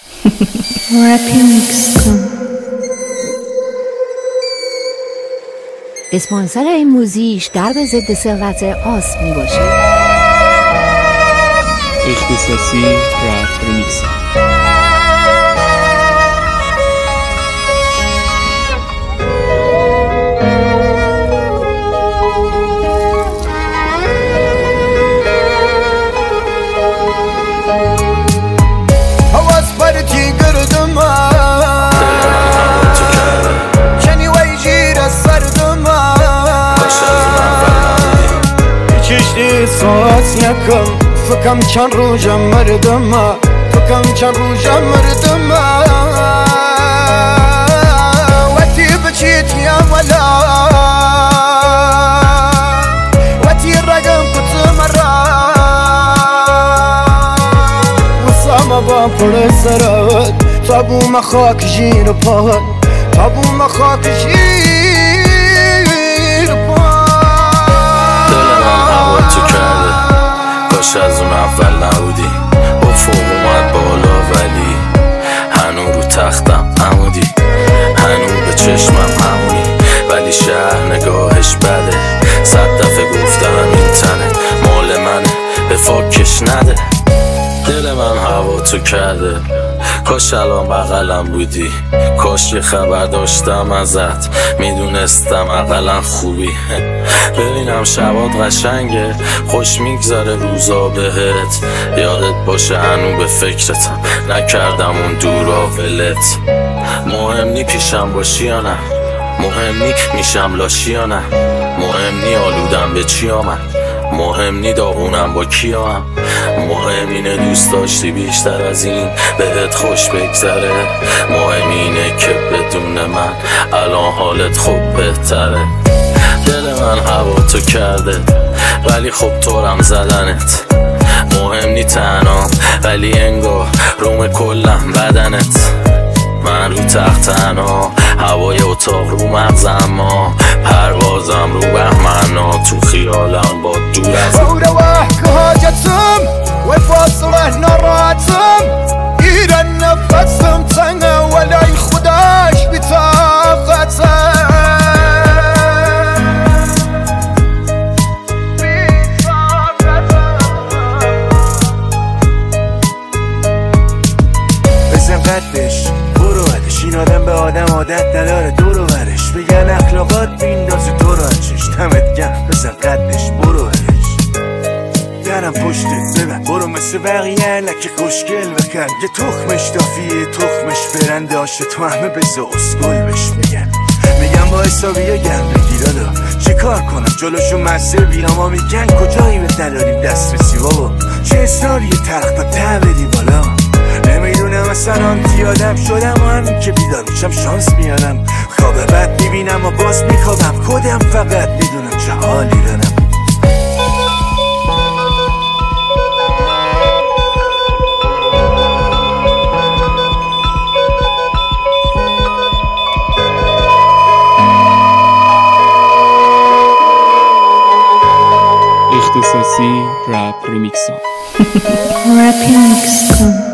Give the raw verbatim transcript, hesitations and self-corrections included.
اسپانسر این موزیش درب ضد سرقت آسم می باشه. اختصاصی رپ ریمیکس. صوت نکن فکم چند روزم مردم فکم چند روزم مردم وقتی بچیت یا ولا وقتی رقم کت مرا وصام با پر سرات تابو مخاک جیر پاهن تابو مخاک جیر از اون اول نبودی افق اومد بالا ولی هنو رو تختم عمودی هنو به چشمم همونی ولی شهر نگاهش بده صد دفعه گفتم این تنه مال منه به فاکش نده دل من هوا تو کرده کاش الان بغلم بودی کاش یه خبر داشتم ازت میدونستم اقلا خوبی ببینم شبات قشنگه خوش میگذره روزا بهت یادت باشه هنو به فکرتم نکردم اون دورا ولت مهم نی پیشم باشی یا نه مهم نی میشم لاشی یا نه مهم نی آلودم به چی آمد مهم نی داغونم با کیام مهم اینه دوست داشتی بیشتر از این بهت خوش بگذره مهم اینه که بدون من الان حالت خوب بهتره دل من هوا تو کرده ولی خب طورم زدنت مهم نی تنها ولی انگار روم کلم بدنت من رو تخت تنها هوای اتاق رو مغزم ما پروازم رو بهمنا تو خیالم با دور از روح که حاجتم و فاصله نراتم ایران نفسم تنگه ولی خداش بطاقتم بزن قدش برو ادش این آدم به آدم عادت نداره دورو برش بگن اخلاقات بیندازی تو رو اچش دمت گرم بزن قدش برو ادش درم پشتت ببن برو مثل بقیه لکه خوشگل بکن یه تخمش دافیه تخمش برنده آشه تو همه بزه اسکل بش میگن میگم با حسابیه گرم بگیر دادا چه کار کنم جلوشو مسیر بیرم ها میگن کجایی به دلالیم دست رسی بابا چه اصراری ترخت ته بدی بالا نمیدونم اصلا آنتی آدم شدم و همین که بیدار میشم شانس میارم خواب بد میبینم و باز میخوابم خودم فقط میدونم چه حالی دارم اختصاصی رپ ریمیکس. رپ ریمیکس.